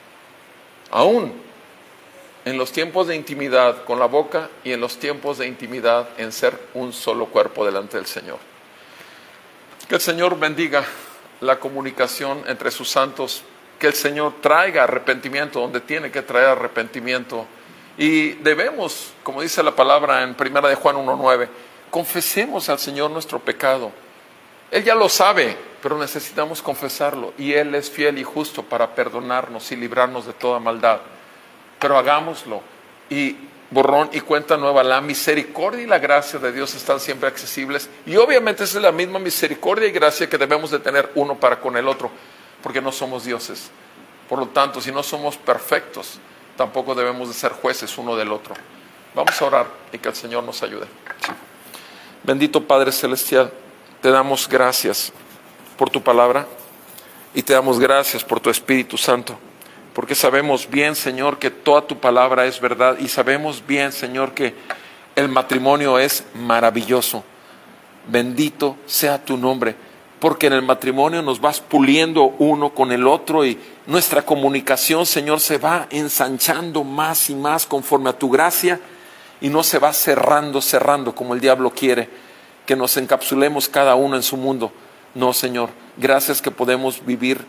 aún en los tiempos de intimidad con la boca y en los tiempos de intimidad en ser un solo cuerpo delante del Señor. Que el Señor bendiga la comunicación entre sus santos, que el Señor traiga arrepentimiento donde tiene que traer arrepentimiento. Y debemos, como dice la palabra en primera de Juan uno nueve, confesemos al Señor nuestro pecado. Él ya lo sabe, pero necesitamos confesarlo. Y Él es fiel y justo para perdonarnos y librarnos de toda maldad. Pero hagámoslo. Y borrón y cuenta nueva, la misericordia y la gracia de Dios están siempre accesibles. Y obviamente esa es la misma misericordia y gracia que debemos de tener uno para con el otro, porque no somos dioses. Por lo tanto, si no somos perfectos, tampoco debemos de ser jueces uno del otro. Vamos a orar y que el Señor nos ayude. Sí. Bendito Padre Celestial, te damos gracias por tu palabra y te damos gracias por tu Espíritu Santo, porque sabemos bien, Señor, que toda tu palabra es verdad y sabemos bien, Señor, que el matrimonio es maravilloso. Bendito sea tu nombre, porque en el matrimonio nos vas puliendo uno con el otro y nuestra comunicación, Señor, se va ensanchando más y más conforme a tu gracia y no se va cerrando, cerrando como el diablo quiere, que nos encapsulemos cada uno en su mundo. No, Señor, gracias que podemos vivir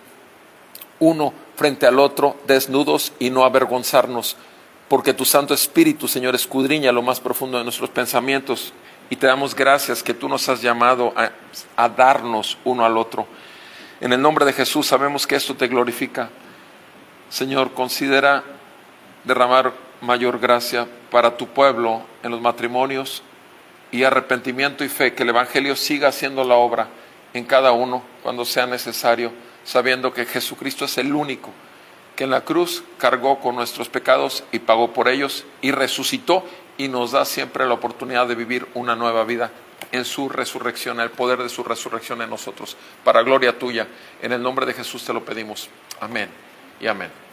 uno frente al otro, desnudos y no avergonzarnos, porque tu Santo Espíritu, Señor, escudriña lo más profundo de nuestros pensamientos y te damos gracias que tú nos has llamado a, a darnos uno al otro. En el nombre de Jesús sabemos que esto te glorifica. Señor, considera derramar mayor gracia para tu pueblo en los matrimonios y arrepentimiento y fe, que el Evangelio siga haciendo la obra en cada uno cuando sea necesario, sabiendo que Jesucristo es el único que en la cruz cargó con nuestros pecados y pagó por ellos y resucitó y nos da siempre la oportunidad de vivir una nueva vida en su resurrección, el poder de su resurrección en nosotros, para gloria tuya. En el nombre de Jesús te lo pedimos. Amén y amén.